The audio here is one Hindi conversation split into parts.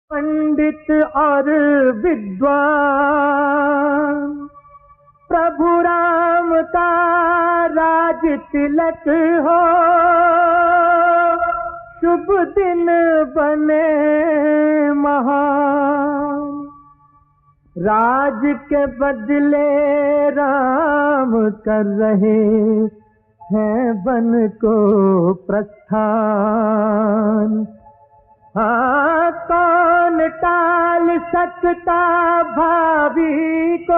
पंडित और विद्वान, प्रभु राम का राज तिलक हो, शुभ दिन बने महान। राज के बदले राम कर रहे हैं बन को प्रस्थान। हाँ, कौन टाल सकता भावी को,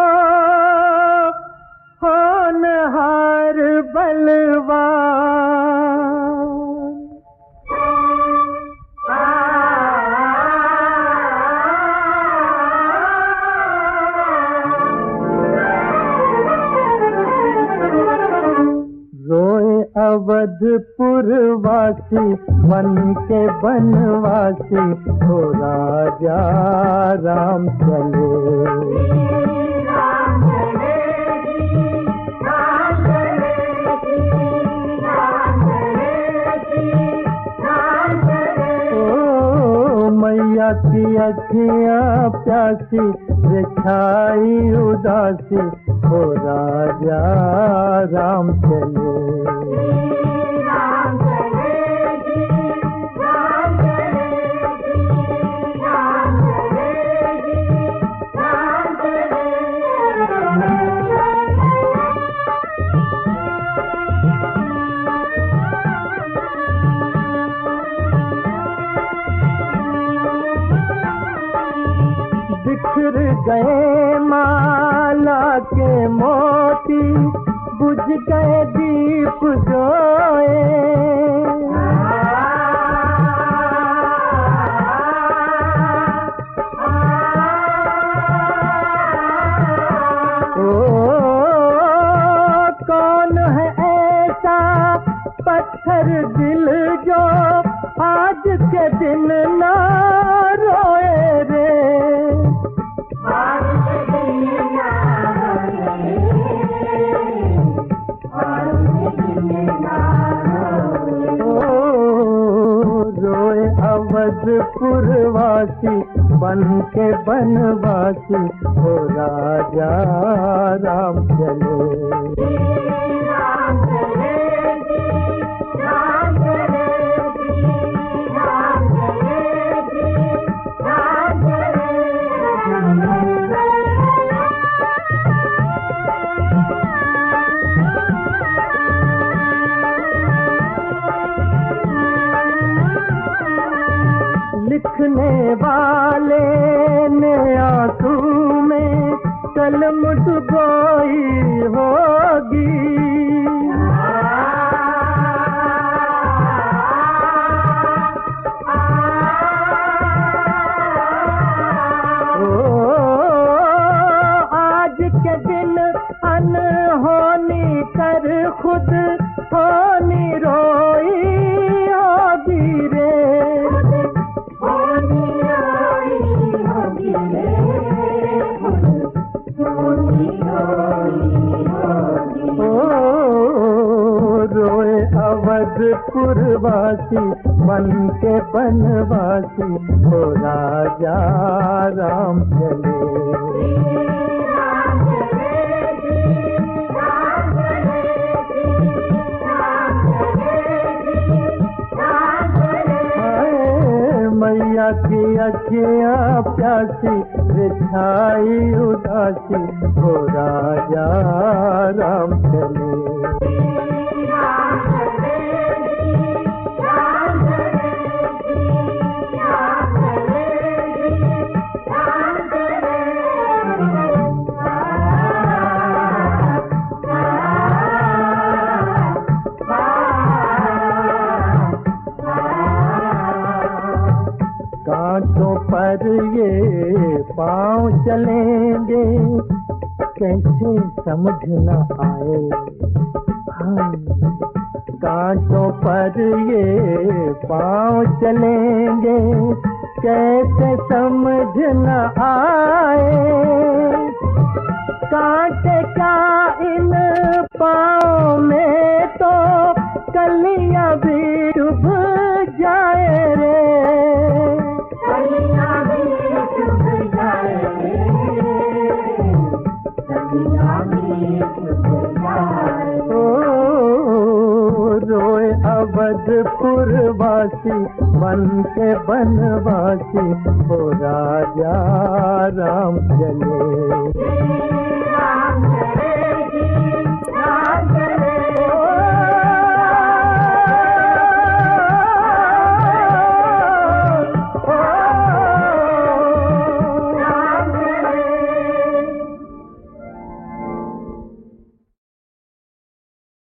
होनहार बलवान। रोए अवधपुर वासी, वन के बनवासी, हो राजा राम चले। ओ मैया की अखियाँ प्यासी, छाई उदासी, हो राजा राम चले। बिखर गए माला के मोती, बुझ गए दीप जोए। ओ कौन है ऐसा पत्थर दिल जो आज के दिन ना रोए रे। रोए अवधपुरवासी, बन के बनवासी, हो राजा राम चले। लिखने वाले ने आंसू में कलम डुबोई होगी। ओ आज के दिन अनहोनी कर खुद होनी रोई होगी रे। रोए अवधपुरवासी, बन के बनवासी, हो राजा राम चले। मैया की अखियाँ प्यासी, छाई उदासी, हो राजा राम चले। कांटों पर ये पाँव चलेंगे, कैसे समझ न आए। कांटों पर ये पाँव चलेंगे, कैसे समझ न आए। कांटे का इन पाँव में तो कलियां भी डूब जाए रे। कलियां भी अवधपुर वासी बन के बनवासी वो राजा राम चले।